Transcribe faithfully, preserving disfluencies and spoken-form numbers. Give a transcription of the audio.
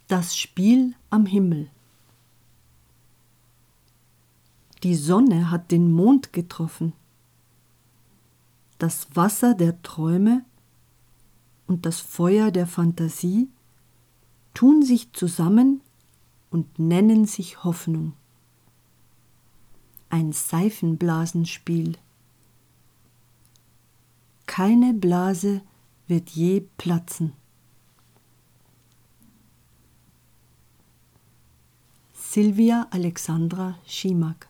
Das Spiel am Himmel. Die Sonne hat den Mond getroffen. Das Wasser der Träume und das Feuer der Fantasie tun sich zusammen und nennen sich Hoffnung. Ein Seifenblasenspiel. Keine Blase wird je platzen. Sylvia Alexandra Schimak.